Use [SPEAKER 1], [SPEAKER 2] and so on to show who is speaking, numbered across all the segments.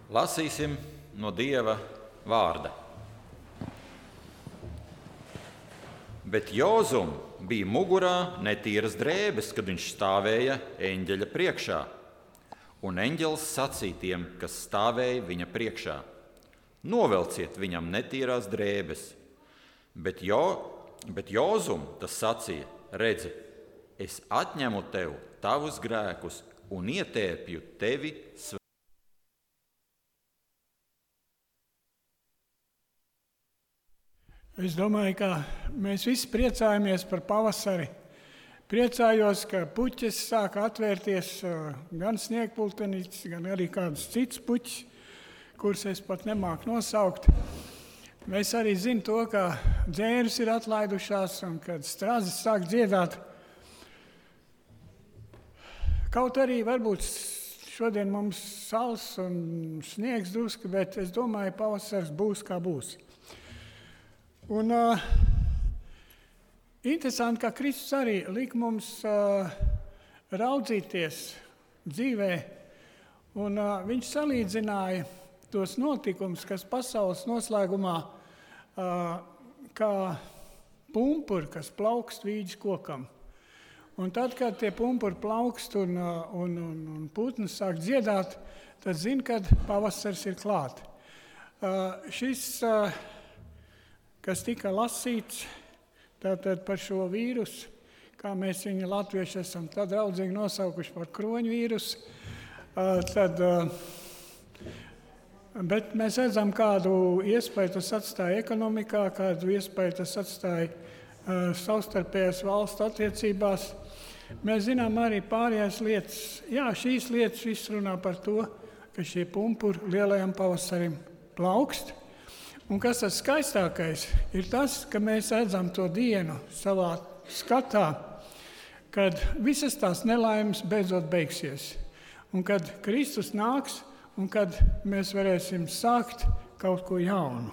[SPEAKER 1] Lasīsim no Dieva vārda. Bet Jozum bija mugurā netīras drēbes, kad viņš stāvēja eņģeļa priekšā. Un eņģelis sacīja tiem, kas stāvēja viņa priekšā: novelciet viņam netīrās drēbes. Bet Jozum tas sacīja: redzi, es atņemu tev tavus grēkus un ietēpju tevi svētā.
[SPEAKER 2] Es domāju, ka mēs visi priecājamies par pavasari. Priecājos, ka puķes sāk atvērties, gan sniegpultenītes, gan arī kādas citas puķes, kuras es pat nemāku nosaukt. Mēs arī zinām to, ka dzēres ir atlaidušās un kad strazes sāk dziedāt. Kaut arī varbūt šodien mums sauss un sniegs drusku, bet es domāju, pavasars būs kā būs. Un interesanti, ka Kristus arī lika mums raudzīties dzīvē, un viņš salīdzināja tos notikumus, kas pasaules noslēgumā kā pumpuri, kas plaukst vīģes kokam. Un tad, kad tie pumpuri plaukst un putnas sāk dziedāt, tad zina, kad pavasars ir klāt. Šis kas tika lasīts tātad par šo vīrusu, kā mēs viņu latvieši esam tā draudzīgi nosaukuši par kroņu vīrusu, bet mēs redzam, kādu iespēju tas atstāja ekonomikā, kādu iespēju tas atstāja savstarpējās valstu attiecībās. Mēs zinām arī pārējās lietas. Jā, šīs lietas viss runā par to, ka šie pumpuri lielajam pavasarim plaukst. Un kas tas skaistākais ir tas, ka mēs redzam to dienu savā skatā, kad visas tās nelaimes beidzot beigsies. Un kad Kristus nāks un kad mēs varēsim sākt kaut ko jaunu.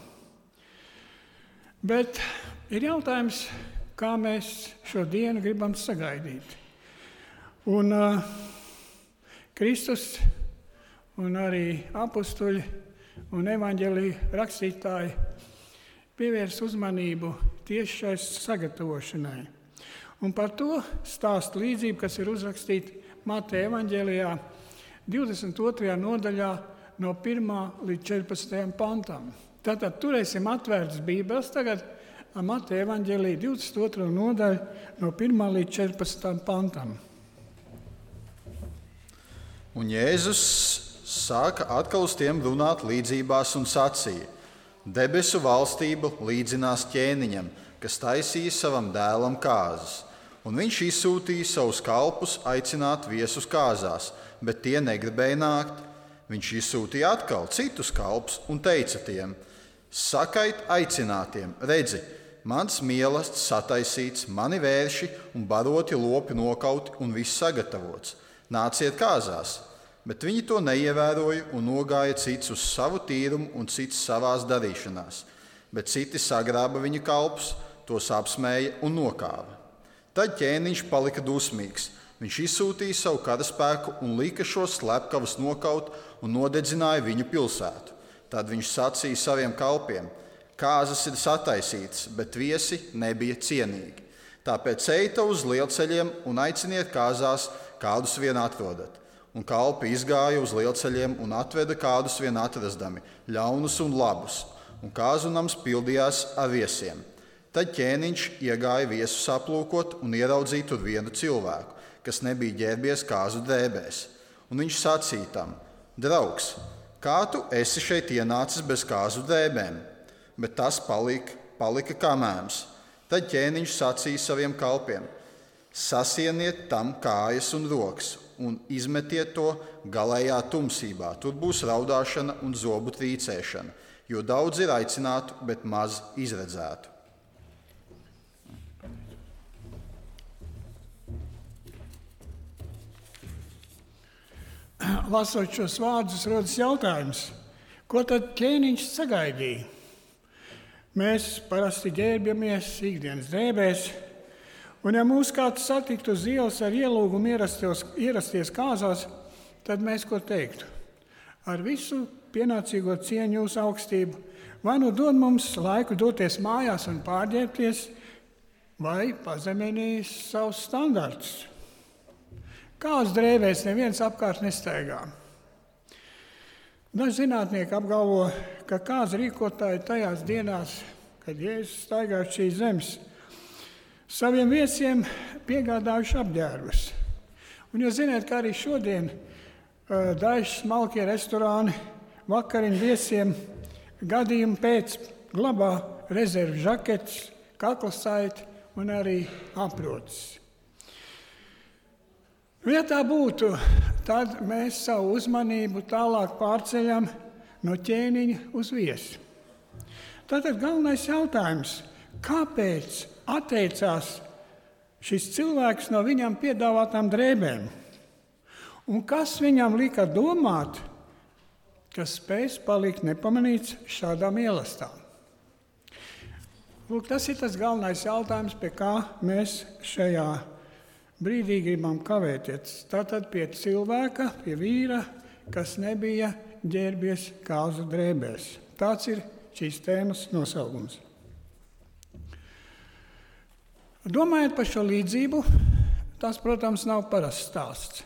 [SPEAKER 2] Bet ir jautājums, kā mēs šo dienu gribam sagaidīt. Un Kristus un arī apustuļi un evaņģēlija rakstītāji pievērs uzmanību tieši šai sagatavošanai. Un par to stāsta līdzība, kas ir uzrakstīta Mateja evaņģēlijā 22. nodaļā no 1. līdz 14. pantam. Tātad turēsim atvērtas Bībeles tagad Mateja evaņģēlijā 22. nodaļa no 1. līdz 14. pantam.
[SPEAKER 3] Un Jēzus sāka atkal uz tiem runāt līdzībās un sacīja: debesu valstība līdzinās ķēniņam, kas taisīja savam dēlam kāzas. Un viņš izsūtīja savus kalpus aicināt viesus kāzās, bet tie negribēja nākt. Viņš izsūtīja atkal citus kalpus un teica tiem: sakait aicinātiem, redzi, mans mielasts sataisīts, mani vērši un baroti lopi nokauti un viss sagatavots. Nāciet kāzās! Bet viņi to neievēroja un nogāja cits uz savu tīrumu un cits savās darīšanās. Bet citi sagrāba viņa kalpus, tos apsmēja un nokāva. Tad ķēniņš palika dusmīgs. Viņš izsūtīja savu karaspēku un lika šos slepkavus nokaut un nodedzināja viņu pilsētu. Tad viņš sacīja saviem kalpiem: kāzas ir sataisītas, bet viesi nebija cienīgi. Tāpēc ejiet uz lielceļiem un aiciniet kāzās, kādus vien atrodat. Un kalpi izgāja uz lielceļiem un atveda kādus vien atrastami, ļaunus un labus, un kāzu nams pildījās ar viesiem. Tad ķēniņš iegāja viesus aplūkot un ieraudzīja tur vienu cilvēku, kas nebija ģērbies kāzu drēbēs. Un viņš sacīja tam: draugs, kā tu esi šeit ienācis bez kāzu drēbēm? Bet tas palika kā mēms. Tad ķēniņš sacīja saviem kalpiem: sasieniet tam kājas un rokas un izmetiet to galējā tumsībā. Tur būs raudāšana un zobu trīcēšana, jo daudz ir aicinātu, bet maz izredzētu.
[SPEAKER 2] Lasot šos vārdus, rodas jautājums, ko tad ķēniņš sagaidīja? Mēs parasti ģērbjamies ikdienas drēbēs, un ja mūs kāds satiktu uz ielas ar ielūgumu ierasties kāzās, tad mēs ko teiktu? Ar visu pienācīgo cieņu jūsu augstību, vai nu dod mums laiku doties mājās un pārģērbties, vai pazeminīs savus standartus. Kāds drēbēs neviens apkārt nestaigā. Daži zinātnieki apgalvo, ka kāds rīkotāji tajās dienās, kad Jēzus staigā šīs zemes, saviem viesiem piegādājuši apģērbus. Un jūs zināt, ka arī šodien daži smalkie restorāni vakariņu viesiem gadījumu pēc glabā rezervu žaketes, kaklasaiti un arī aprotis. Ja tā būtu, tad mēs savu uzmanību tālāk pārceļam no ķēniņa uz viesi. Tātad galvenais jautājums, kāpēc atteicās šis cilvēks no viņam piedāvātām drēbēm? Un kas viņam lika domāt, ka spēs palikt nepamanīts šādām ielastām? Lūk, tas ir tas galvenais jautājums, pie kā mēs šajā brīdī gribam kavēties. Tātad pie cilvēka, pie vīra, kas nebija ģērbies kāzu drēbēs. Tāds ir šīs tēmas nosaukums. Domājot par šo līdzību, tas, protams, nav parasts stāsts.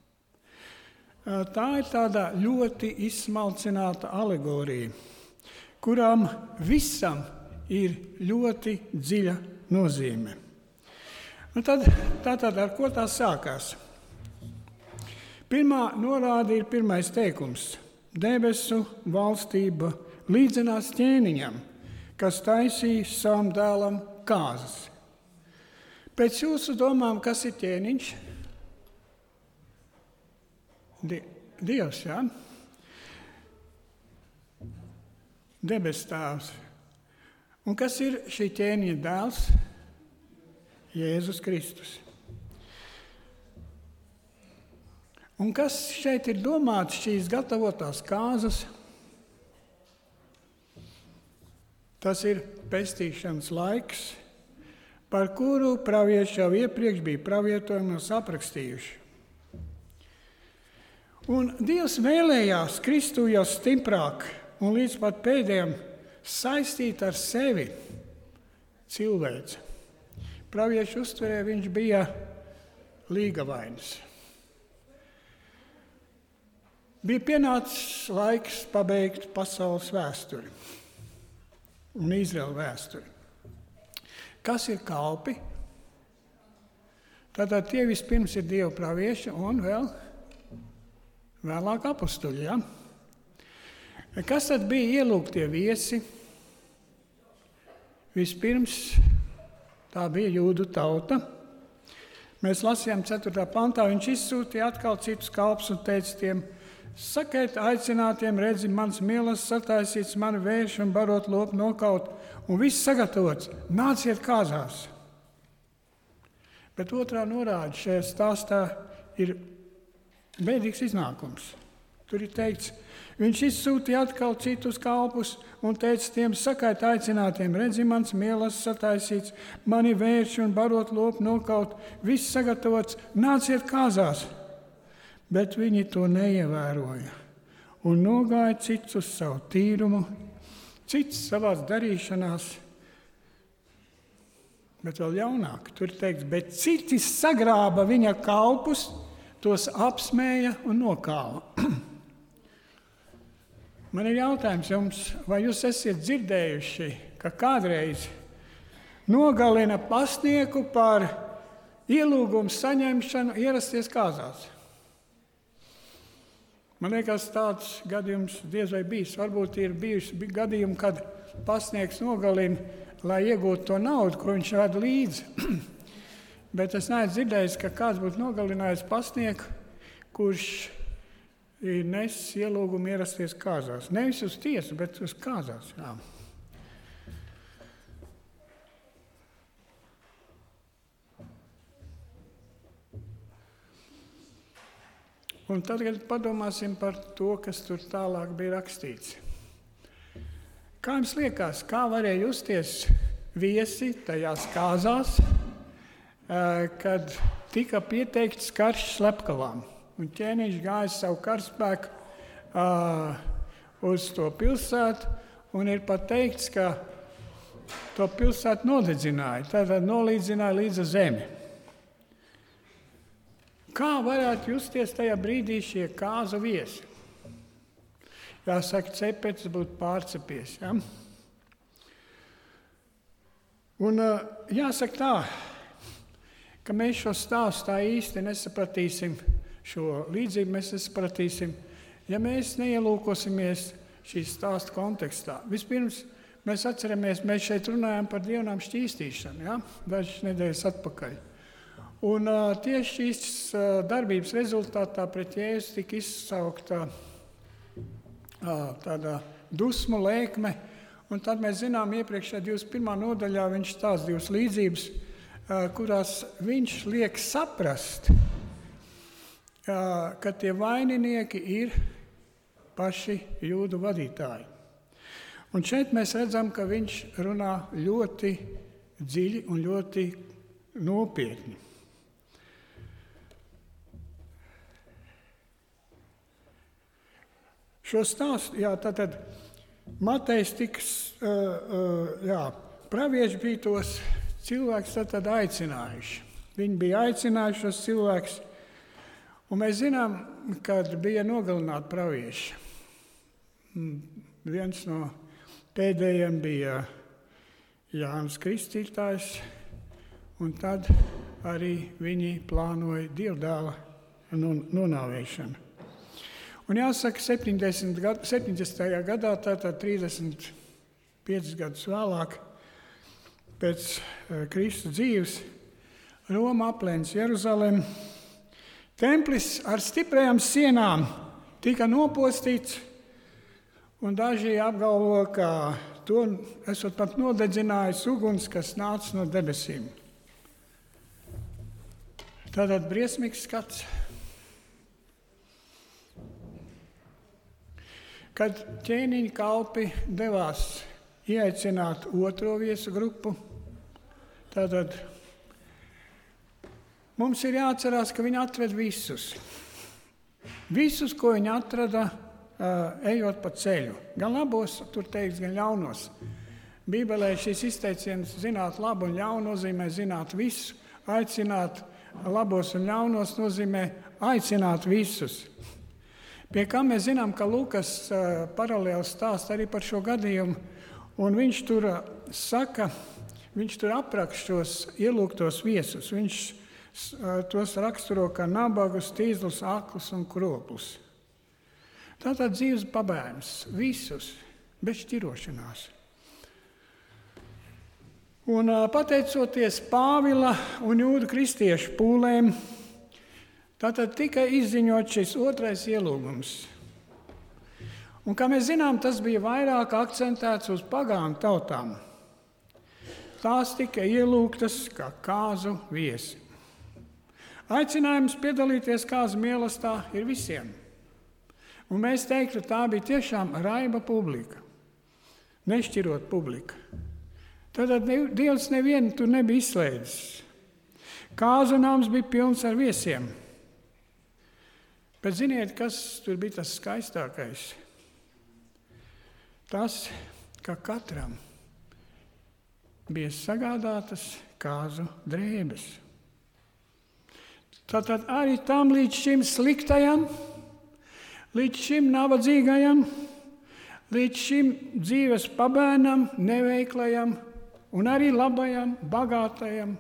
[SPEAKER 2] Tā ir tāda ļoti izsmalcināta alegorija, kurām visam ir ļoti dziļa nozīme. Tātad ar ko tā sākās? Pirmā norāde ir pirmais teikums. Debesu valstība līdzinās ķēniņam, kas taisīs savam dēlam kāzas. Pēc jūsu domām, kas ir ķēniņš? Dievs, jā? Debes tēvs. Un kas ir šī ķēniņa dēls? Jēzus Kristus. Un kas šeit ir domāts šīs gatavotās kāzas? Tas ir pestīšanas laiks, par kuru pravieši jau iepriekš bija pravietojumos aprakstījuši. Un Dievs vēlējās Kristu jau stiprāk un līdz pat pēdējiem saistīt ar sevi cilvēci. Praviešu uztverē viņš bija līgavainis. Bija pienācis laiks pabeigt pasaules vēsturi un Izraēla vēsturi. Kas ir kalpi? Tātad tie vispirms ir Dieva pravieši un vēlāk apostuļi. Ja? Kas tad bija ielūgtie viesi? Vispirms tā bija jūdu tauta. Mēs lasījām 4. pantā, viņš izsūtīja atkal citus kalpus un teica tiem: sakiet aicinātiem, redzi, mans mīlas sataisīts, mani vērš un barot lopu nokaut, un viss sagatavots, nāciet kāzās. Bet otrā norāde šajā stāstā ir bēdīgs iznākums. Tur ir teikts, viņš izsūtīja atkal citus kalpus un teica tiem: sakiet aicinātiem, redzi, mans mīlas sataisīts, mani vērš un barot lopu nokaut, viss sagatavots, nāciet kāzās. Bet viņi to neievēroja un nogāja cits uz savu tīrumu, cits savās darīšanās, bet vēl jaunāk. Tur ir teikts, bet citi sagrāba viņa kalpus, tos apsmēja un nokāva. Man ir jautājums jums, vai jūs esat dzirdējuši, ka kādreiz nogalina pasnieku par ielūgumu saņemšanu ierasties kāzās? Man liekas, tāds gadījums diez vai bijis. Varbūt ir bijuši gadījumi, kad pasnieks nogalina, lai iegūtu to naudu, ko viņš ved līdzi. Bet es neesmu dzirdējis, ka kāds būtu nogalinājis pasnieku, kurš ir nesis ielūgumu ierasties kāzās. Nevis uz tiesu, bet uz kāzās. Jā. Un tagad padomāsim par to, kas tur tālāk bija rakstīts. Kā jums liekas, kā varēja justies viesi tajās kāzās, kad tika pieteikts karš slepkavām? Un ķēniņš gāja savu karaspēku uz to pilsētu, un ir pat teikts, ka to pilsētu nodedzināja, tātad nolīdzināja līdz zemi. Kā varētu justies tajā brīdī šie kāzu viesi? Jāsaka, cepets būtu pārcepies. Ja? Un jāsaka tā, ka mēs šo stāstu tā īsti nesapratīsim, šo līdzību mēs nesapratīsim, ja mēs neielūkosimies šīs stāsta kontekstā. Vispirms mēs atceramies, mēs šeit runājam par dievnām šķīstīšanu, ja? Dažas nedēļas atpakaļ. Un tieši šīs darbības rezultātā pret Jēzu tika izsaukta tāda dusmu lēkme, un tad mēs zinām iepriekšējā 21. nodaļā viņš stāsta divas līdzības, kurās viņš liek saprast, ka tie vaininieki ir paši jūdu vadītāji. Un šeit mēs redzam, ka viņš runā ļoti dziļi un ļoti nopietni. Šo stāstu, tātad Matejs tiks, pravieši bija tos cilvēkus tad aicinājuši. Viņi bija aicinājuši šos cilvēkus, un mēs zinām, kad bija nogalināti pravieši. Viens no pēdējiem bija Jānis Kristītājs, un tad arī viņi plānoja Dievdēla nonāvēšanu. Un jāsaka, 70. gadā, tātad 35 gadus vēlāk, pēc Kristus dzīves, Roma aplēns Jeruzalem, templis ar stiprajām sienām tika nopostīts, un daži apgalvo, ka to esot pat nodedzinājis uguns, kas nāca no debesīm. Tātad briesmīgs skats. Kad ķēniņa kalpi devās ieaicināt otro viesu grupu, tātad mums ir jāatcerās, ka viņi atved visus. Visus, ko viņi atrada, ejot pa ceļu. Gan labos, tur teiks, gan ļaunos. Bībelē šīs izteiciens zināt labu un ļaunu nozīmē zināt visu, aicināt labos un ļaunos nozīmē aicināt visus. Pie kā mēs zinām, ka Lukas paralēli stāsta arī par šo gadījumu, un viņš tur saka, viņš tur apraksta šos ielūgtos viesus. Viņš tos raksturo kā nabagus, tīzlus, aklus un kroplus. Tātad dzīves pabērns, visus, bez šķirošanās. Un pateicoties Pāvila un jūdu kristiešu pūlēm, tātad tika izziņot šis otrais ielūgums. Un, kā mēs zinām, tas bija vairāk akcentēts uz pagānu tautām. Tās tika ielūgtas kā kāzu viesi. Aicinājums piedalīties kāzu mīlestībā ir visiem. Un mēs teiktu, tā bija tiešām raiba publika, nešķirot publika. Tātad Dievs nevienu tur nebija izslēdzis. Kāzu nams bija pilns ar viesiem. Bet ziniet, kas tur bija tas skaistākais? Tas, ka katram bija sagādātas kāzu drēbes. Tātad arī tam līdz šim sliktajam, līdz šim nabadzīgajam, līdz šim dzīves pabērnam, neveiklajam un arī labajam, bagātajam.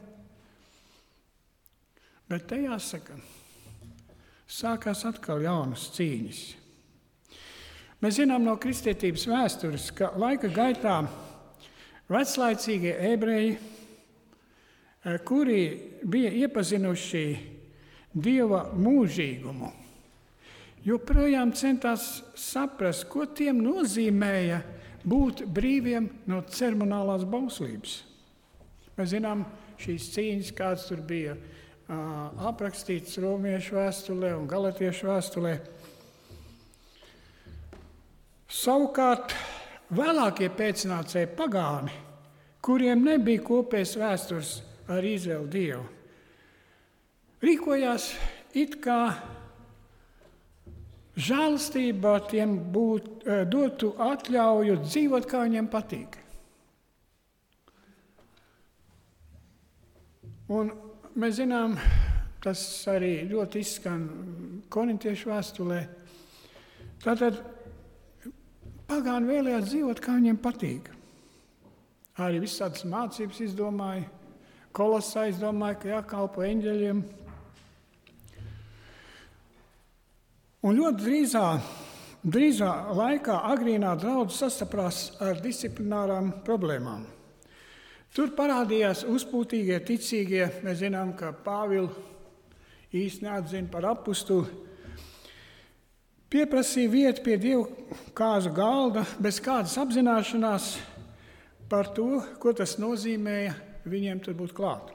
[SPEAKER 2] Bet te jāsaka, sākās atkal jaunas cīņas. Mēs zinām no kristietības vēstures, ka laika gaitā veclaicīgie ebreji, kuri bija iepazinuši Dieva mūžīgumu, joprojām centās saprast, ko tiem nozīmēja būt brīviem no ceremonālās bauslības. Mēs zinām šīs cīņas, kāds tur bija aprakstīts romiešu vēstulē un galatiešu vēstulē. Savukārt vēlākie pēcnācēji pagāni, kuriem nebija kopējas vēstures ar Izraēlu Dievu, rīkojās it kā žēlastība tiem dotu atļauju dzīvot, kā viņiem patīk. Un mēs zinām, tas arī ļoti izskan korintiešu vēstulē. Tātad pagāni vēlējās dzīvot, kā viņiem patīk. Arī visādas mācības izdomāja, Kolosā izdomāja, ka jākalpo eņģeļiem. Un ļoti drīzā laikā agrīnā draudze sastaprās ar disciplinārām problēmām. Tur parādījās uzpūtīgie, ticīgie. Mēs zinām, ka Pāvilu īsti neatzina par apustuli. Pieprasīja vietu pie Dievu kāzu galda bez kādas apzināšanās par to, ko tas nozīmēja viņiem tur būt klāt.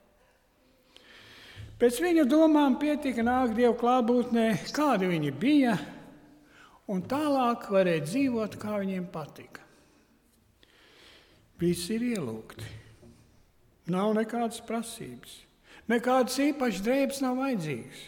[SPEAKER 2] Pēc viņa domām pietika nākt Dievu klātbūtnē, kādi viņi bija, un tālāk varēja dzīvot, kā viņiem patika. Visi ir ielūgti. Nav nekādas prasības. Nekādas īpašas drēbes nav vajadzīgas.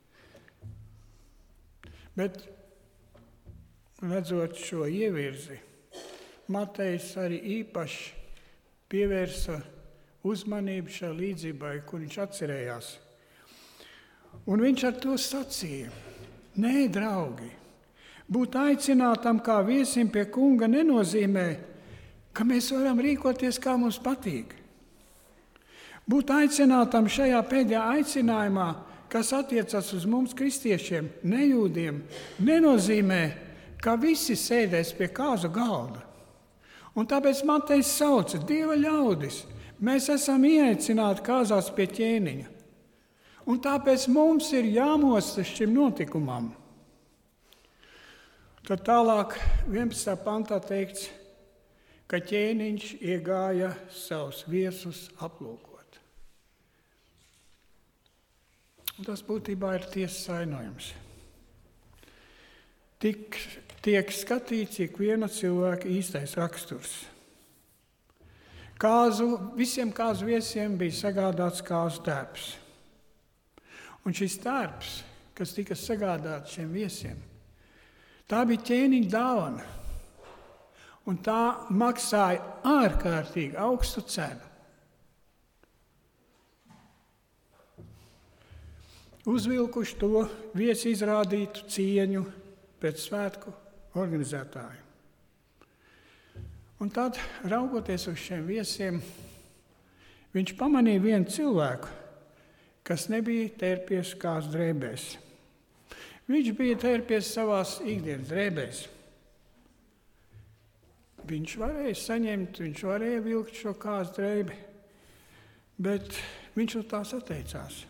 [SPEAKER 2] Bet, redzot šo ievirzi, Matejs arī īpaši pievērsa uzmanību šai līdzībai, kur viņš atcerējās. Un viņš ar to sacīja: Nē, draugi, būt aicinātam kā viesim pie kunga nenozīmē, ka mēs varam rīkoties, kā mums patīk. Būt aicinātam šajā pēdējā aicinājumā, kas attiecas uz mums kristiešiem, nejūdiem, nenozīmē, ka visi sēdēs pie kāzu galda. Un tāpēc Matejs sauca: Dieva ļaudis, mēs esam ieaicināti kāzās pie ķēniņa. Un tāpēc mums ir jāmostas šim notikumam. Tad tālāk 11. pantā teikts, ka ķēniņš iegāja savus viesus aplūkot. Un tas būtībā ir tiesas ainojums. Tiek skatīts ikviena cilvēka īstais raksturs. Visiem kāzu viesiem bija sagādāts kāzu tērps. Un šis tērps, kas tika sagādāts šiem viesiem, tā bija ķēniņa dāvana. Un tā maksāja ārkārtīgi augstu cenu. Uzvilkuši to viesi izrādītu cieņu pret svētku organizētāju. Un tad, raugoties uz šiem viesiem, viņš pamanīja vienu cilvēku, kas nebija tērpies kāzu drēbēs. Viņš bija tērpies savās ikdienas drēbēs. Viņš varēja saņemt, viņš varēja vilkt šo kāzu drēbi, bet viņš no tās atteicās.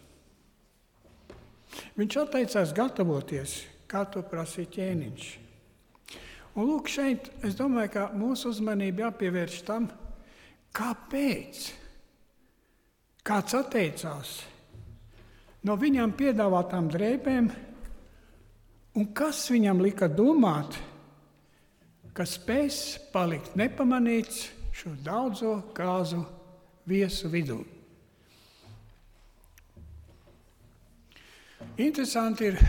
[SPEAKER 2] Viņš atteicās gatavoties, kā to prasīja ķēniņš. Un lūk, šeit, es domāju, ka mūsu uzmanība jāpievērš tam, kāpēc kāds atteicās no viņam piedāvātām drēbēm un kas viņam lika domāt, ka spēs palikt nepamanīts šo daudzo kāzu viesu vidū. Interesanti ir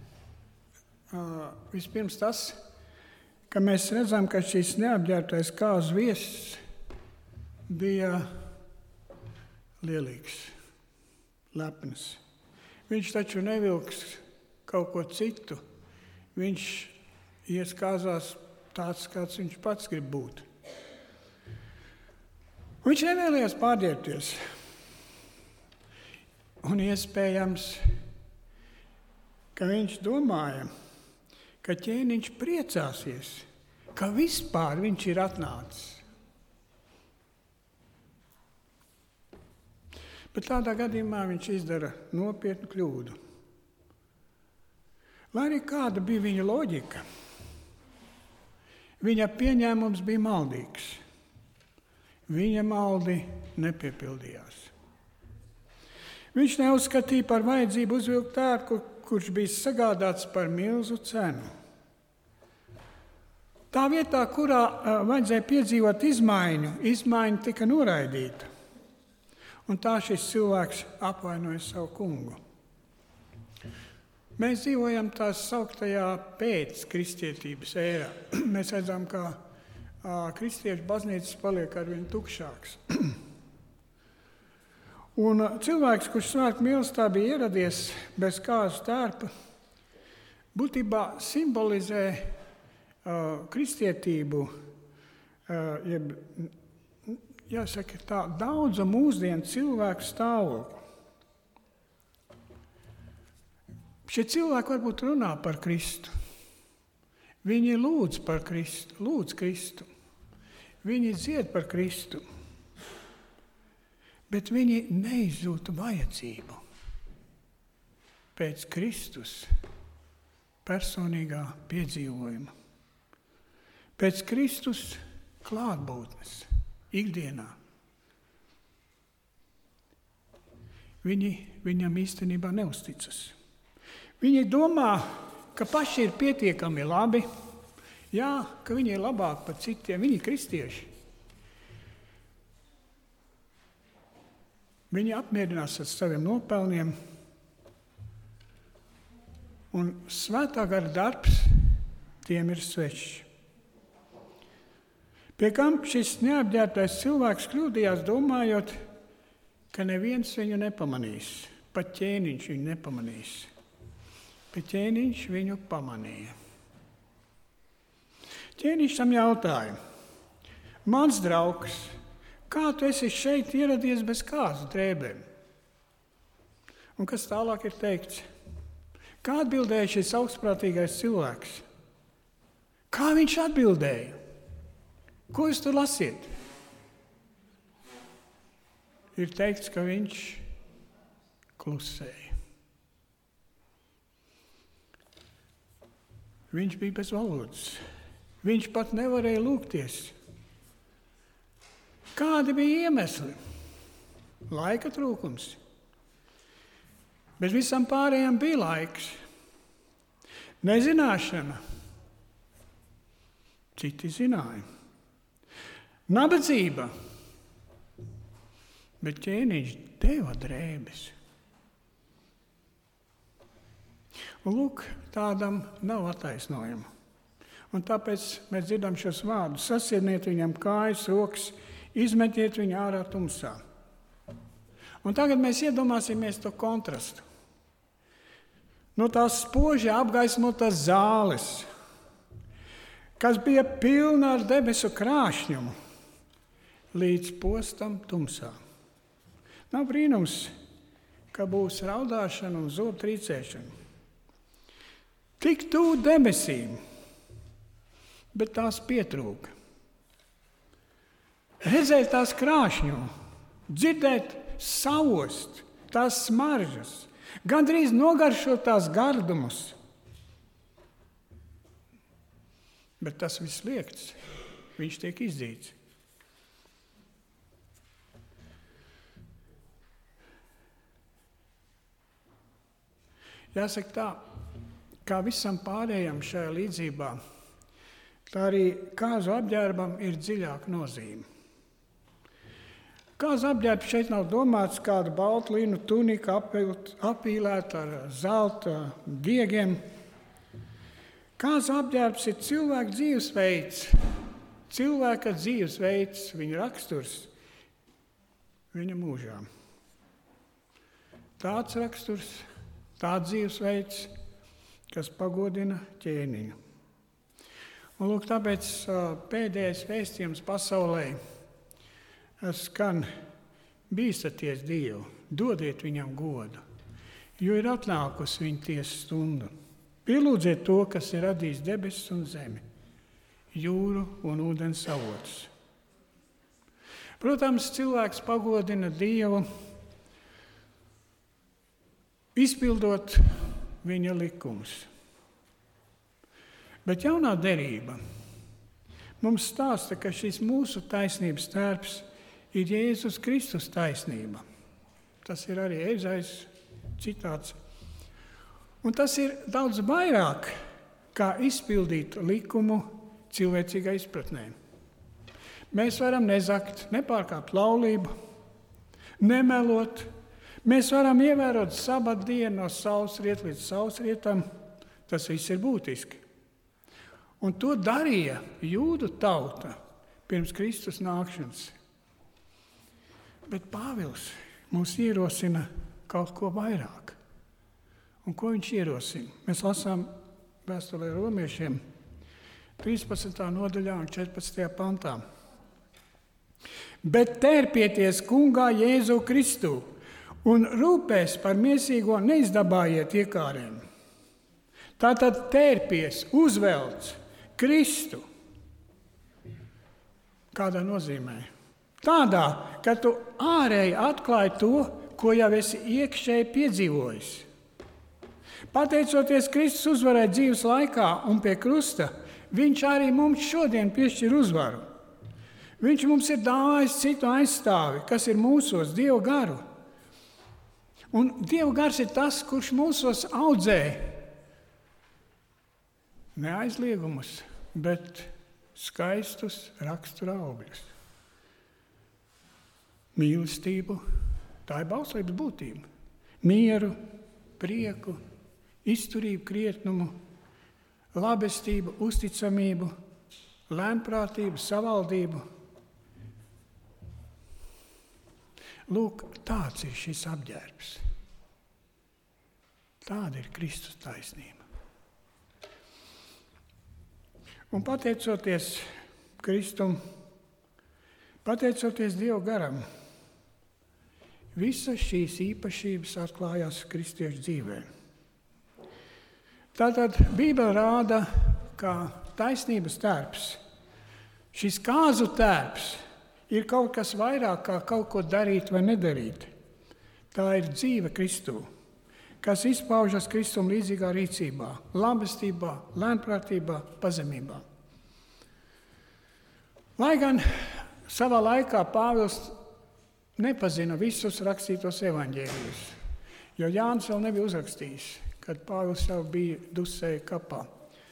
[SPEAKER 2] vispirms tas, ka mēs redzam, ka šis neapģērbtais kāzu viesis bija lielīgs, lepns. Viņš taču nevilks kaut ko citu. Viņš ies kāzās tāds, kāds viņš pats grib būt. Viņš nevēlējās pārģērbties. Un iespējams, ka viņš domāja, ka ķēniņš priecāsies, ka vispār viņš ir atnācis. Bet tādā gadījumā viņš izdara nopietnu kļūdu. Lai arī kāda bija viņa loģika, viņa pieņēmums bija maldīgs. Viņa maldi nepiepildījās. Viņš neuzskatīja par vajadzību uzvilkt tērpu, kurš bija sagādāts par milzu cenu. Tā vietā, kurā vajadzēja piedzīvot izmaiņa tika noraidīta. Un tā šis cilvēks apvainoja savu kungu. Mēs dzīvojam tā sauktajā pēckristietības ērā. Mēs redzam, ka kristiešu baznīcas paliek arvien tukšāks. Un cilvēks, kurš svētku mīlestībā bija ieradies bez kāzu tērpa, būtībā simbolizē kristietību, jāsaka tā, daudzu mūsdienu cilvēku stāvokli. Šie cilvēki varbūt runā par Kristu. Viņi lūdz par Kristu, lūdz Kristu. Viņi dzied par Kristu. Bet viņi neizjūta vajadzību pēc Kristus personīgā piedzīvojuma. Pēc Kristus klātbūtnes ikdienā. Viņi viņam īstenībā neusticas. Viņi domā, ka paši ir pietiekami labi, ka viņi ir labāki par citiem, viņi ir kristieši. Viņi apmierinās ar saviem nopelniem, un svētā gara darbs tiem ir svešs. Pie kam šis neapģērbtais cilvēks kļūdījās, domājot, ka neviens viņu nepamanīs, pat ķēniņš viņu nepamanīs. Bet ķēniņš viņu pamanīja. Ķēniņš tam jautāja: mans draugs, kā tu esi šeit ieradies bez kāzu drēbēm? Un kas tālāk ir teikts? Kā atbildēja šis augstprātīgais cilvēks? Kā viņš atbildēja? Ko jūs tur lasiet? Ir teikts, ka viņš klusēja. Viņš bija bez valodas. Viņš pat nevarēja lūgties. Kādi bija iemesli? Laika trūkums. Bet visam pārējām bija laiks. Nezināšana. Citi zināja. Nabadzība. Bet ķēniņš deva drēbes. Un lūk, tādam nav attaisnojuma. Un tāpēc mēs dzirdam šos vārdus: sasieniet viņam kājas, rokas, izmetiet viņu ārā tumsā. Un tagad mēs iedomāsimies to kontrastu. No tās spoži apgaismotas zāles, kas bija pilna ar debesu krāšņumu, līdz postam tumsā. Nav brīnums, ka būs raudāšana un zobu trīcēšana. Tik tuvu debesīm, bet tās pietrūka. Redzēt tās krāšņo, dzirdēt, sauost tās smaržas, gandrīz nogaršot tās gardumus. Bet tas viss liekts, viņš tiek izdzīts. Jāsaka tā, kā visam pārējam šajā līdzībā, tā arī kāzu apģērbam ir dziļāka nozīme. Kāzu apģērbs šeit nav domāts kādu baltu linu tuniku apīlēt ar zelta diegiem. Kāzu apģērbs ir cilvēka dzīvesveids, cilvēka dzīvesveids, viņa raksturs, viņa mūžā. Tāds raksturs, tāds dzīvesveids, kas pagodina ķēniņu. Un lūk, tāpēc pēdējais vēstījums pasaulē skan: bīstaties Dievu, dodiet viņam godu, jo ir atnākusi viņa tiesas stunda. Pielūdziet to, kas ir radījis debesis un zemi, jūru un ūdens avotus. Protams, cilvēks pagodina Dievu, izpildot viņa likumus. Bet jaunā derība mums stāsta, ka šis mūsu taisnības tērps ir Jēzus Kristus taisnība. Tas ir arī Ezajas citāts. Un tas ir daudz vairāk, kā izpildīt likumu cilvēcīgā izpratnē. Mēs varam nezakt, nepārkāpt laulību, nemelot, Mēs varam ievērot sabata dienu no saulesrieta līdz saulesrietam. Tas viss ir būtiski. Un to darīja jūdu tauta pirms Kristus nākšanas. Bet Pāvils mums ierosina kaut ko vairāk. Un ko viņš ierosina? Mēs lasām vēstulē romiešiem 13. nodaļā un 14. pantā. Bet tērpieties kungā Jēzu Kristu un rūpēs par miesīgo neizdabājiet iekārēm. Tātad tērpies, uzvelc Kristu. Kādā nozīmē? Tādā, ka tu ārēji atklāji to, ko jau esi iekšēji piedzīvojis. Pateicoties Kristus uzvarai dzīves laikā un pie krusta, viņš arī mums šodien piešķir uzvaru. Viņš mums ir dāvājis citu aizstāvi, kas ir mūsos, Dieva garu. Un Dieva gars ir tas, kurš mūsos audzē ne aizliegumus, bet skaistus rakstura augļus. Mīlestību, tā ir bauslības būtība. Mieru, prieku, izturību, krietnumu, labestību, uzticamību, lēnprātību, savaldību. Lūk, tāds ir šis apģērbs. Tāda ir Kristus taisnība. Un pateicoties Kristum, pateicoties Dieva garam, visas šīs īpašības atklājās kristiešu dzīvē. Tātad Bībele rāda, ka taisnības tērps, šis kāzu tērps, ir kaut kas vairāk kā kaut ko darīt vai nedarīt. Tā ir dzīve Kristū, kas izpaužas Kristum līdzīgā rīcībā, labestībā, lēnprātībā, pazemībā. Lai gan savā laikā Pāvils nepazina visus rakstītos evaņģēlijus, jo Jānis vēl nebija uzrakstījis, kad Pāvils jau bija dusēja kapā.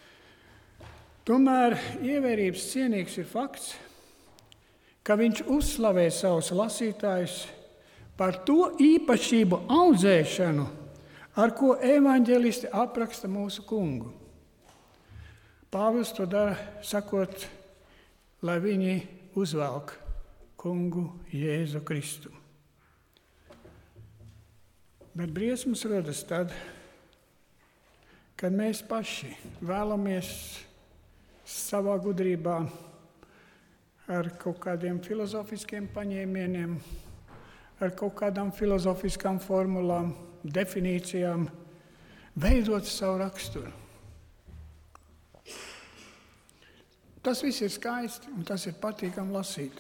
[SPEAKER 2] Tomēr ievērības cienīgs ir fakts, ka viņš uzslavē savus lasītājus par to īpašību audzēšanu, ar ko evaņģelisti apraksta mūsu kungu. Pāvils to dara, sakot, lai viņi uzvelk kungu Jēzu Kristu. Bet briesmas rodas tad, kad mēs paši vēlamies savā gudrībā ar kaut kādiem filozofiskiem paņēmieniem, ar kaut kādām filozofiskām formulām, definīcijām, veidot savu raksturu. Tas viss ir skaisti un tas ir patīkami lasīt.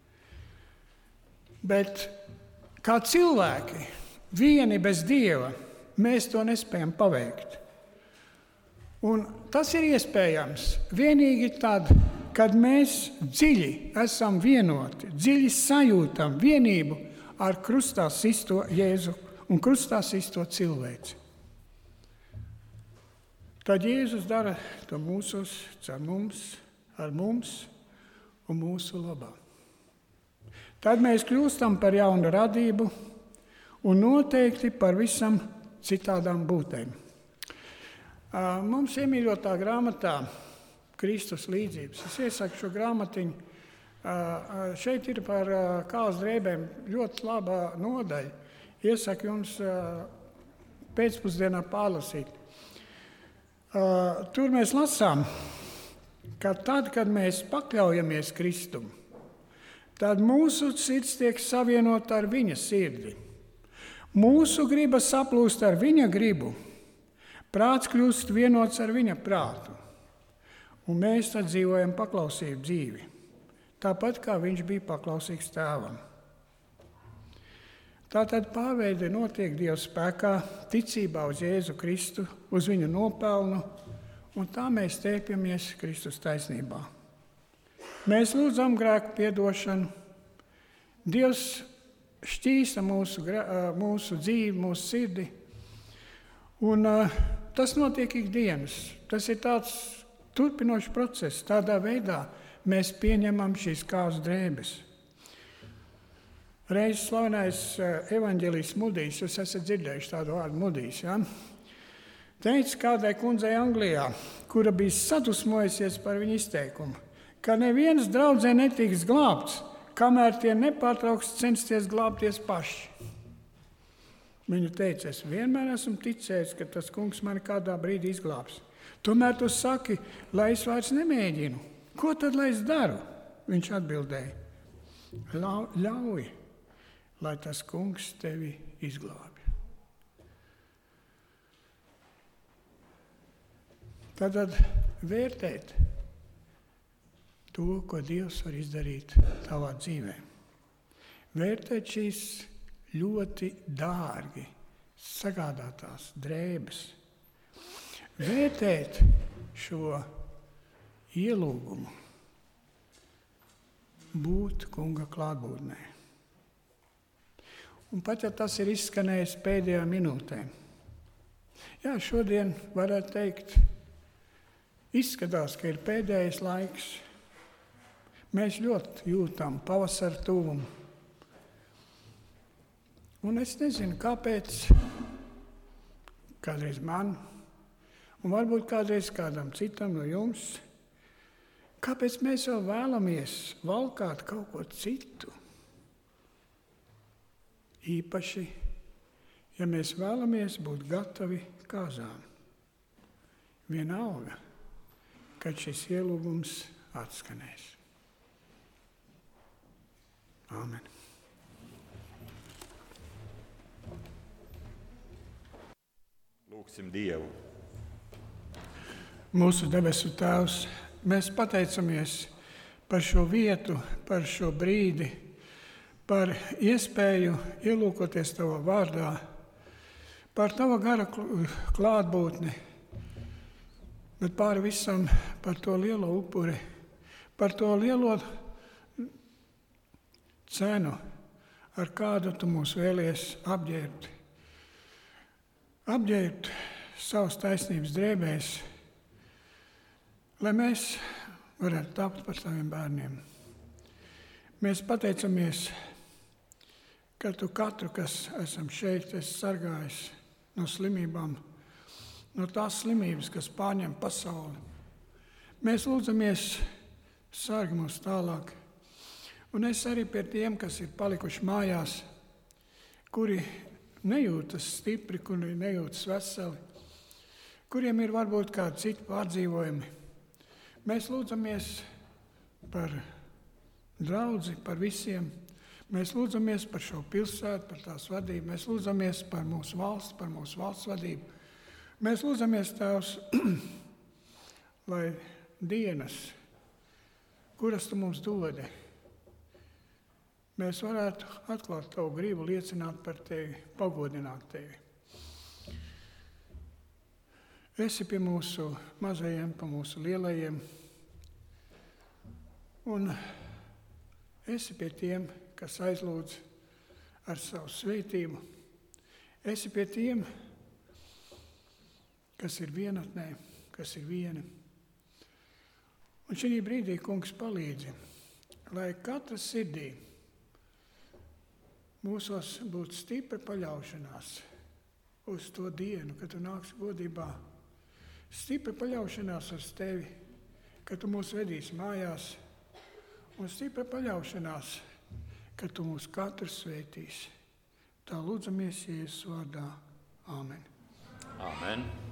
[SPEAKER 2] Bet kā cilvēki, vieni bez Dieva, mēs to nespējam paveikt. Un tas ir iespējams vienīgi tad, kad mēs dziļi esam vienoti, dziļi sajūtam vienību ar krustā sisto Jēzu un krustā sisto cilvēci. Tad Jēzus dara to mūsos, caur mums, ar mums un mūsu labā. Tad mēs kļūstam par jaunu radību un noteikti par visam citādām būtēm. Mums iemīļotā grāmatā Kristus līdzības. Es iesaku šo grāmatiņu. Šeit ir par kāzu drēbēm ļoti labā nodaļa. Iesaku jums pēcpusdienā pārlasīt. Tur mēs lasām, ka tad, kad mēs pakļaujamies Kristum, tad mūsu sirds tiek savienota ar viņa sirdi. Mūsu griba saplūst ar viņa gribu. Prāts kļūst vienots ar viņa prātu. Un mēs tad dzīvojam paklausību dzīvi, tāpat kā viņš bija paklausīgs tēvam. Tātad pārveide notiek Dieva spēkā, ticībā uz Jēzu Kristu, uz viņu nopelnu, un tā mēs tērpjamies Kristus taisnībā. Mēs lūdzam grēku piedošanu, Dievs šķīsta mūsu dzīvi, mūsu sirdi, un tas notiek ikdienas. Tas ir tāds turpinošs process. Tādā veidā mēs pieņemam šīs kāzu drēbes. Reiz slavenais evaņģēlijs Mudijs, jūs esat dzirdējuši tādu vārdu Mudijs, ja? Teica kādai kundzei Anglijā, kura bija sadusmojusies par viņu izteikumu, ka neviens draudzē netiks glābts, kamēr tie nepārtrauks censties glābties paši. Viņa teica, es vienmēr esmu ticējis, ka tas kungs mani kādā brīdī izglābs. Tomēr tu saki, lai es vairs nemēģinu. Ko tad, lai es daru? Viņš atbildēja, ļauj, lai tas kungs tevi izglābj. Tad vērtēt to, ko Dievs var izdarīt tavā dzīvē. Vērtēt šīs ļoti dārgi sagādātās drēbes. Vērtēt šo ielūgumu būt kunga klātbūtnē. Un pat ja tas ir izskanējis pēdējā minūtē. Jā, šodien varētu teikt, izskatās, ka ir pēdējais laiks. Mēs ļoti jūtam pavasara tuvumu. Un es nezinu, kāpēc kādreiz man, un varbūt kādreiz kādam citam no jums, kāpēc mēs vēl vēlamies valkāt kaut ko citu. Īpaši, ja mēs vēlamies būt gatavi kāzām. Vienalga, kad šis ielūgums atskanēs. Āmen.
[SPEAKER 1] Lūgsim Dievu.
[SPEAKER 2] Mūsu debesu Tēvs, mēs pateicamies par šo vietu, par šo brīdi, par iespēju ielūkoties Tavā vārdā, par Tava gara klātbūtni, bet pāri visam par to lielo upuri, par to lielo cenu, ar kādu Tu mūs vēlies apģērbt. Apģērbt savas taisnības drēbēs, lai mēs varētu tapt par Taviem bērniem. Mēs pateicamies, ka Tu katru, kas esam šeit, esi sargājis no slimībām, no tās slimības, kas pārņem pasauli. Mēs lūdzamies, sargi mūs tālāk. Un es arī pie tiem, kas ir palikuši mājās, kuri nejūtas stipri, kuri nejūtas veseli, kuriem ir varbūt kādi citi pārdzīvojumi. Mēs lūdzamies par draudzi, par visiem. Mēs lūdzamies par šo pilsētu, par tās vadību. Mēs lūdzamies par mūsu valsts, par mūsu valsts vadību. Mēs lūdzamies, Tēvs, lai dienas, kuras Tu mums dodi, mēs varētu atklāt Tavu gribu, liecināt par Tevi, pagodināt Tevi. Esi pie mūsu mazajiem, pie mūsu lielajiem, un esi pie tiem, kas aizlūdz ar savu svētību. Esi pie tiem, kas ir vienatnē, kas ir vieni. Un šī brīdī, Kungs, palīdzi, lai katra sirdī mūsos būtu stipra paļaušanās uz to dienu, kad Tu nāksi godībā. Stipra paļaušanās uz Tevi, ka Tu mūs vedīsi mājās, un stipra paļaušanās, ka Tu mūs katru svētīsi. Tā lūdzamies Jēzus vārdā. Āmen.
[SPEAKER 1] Āmen.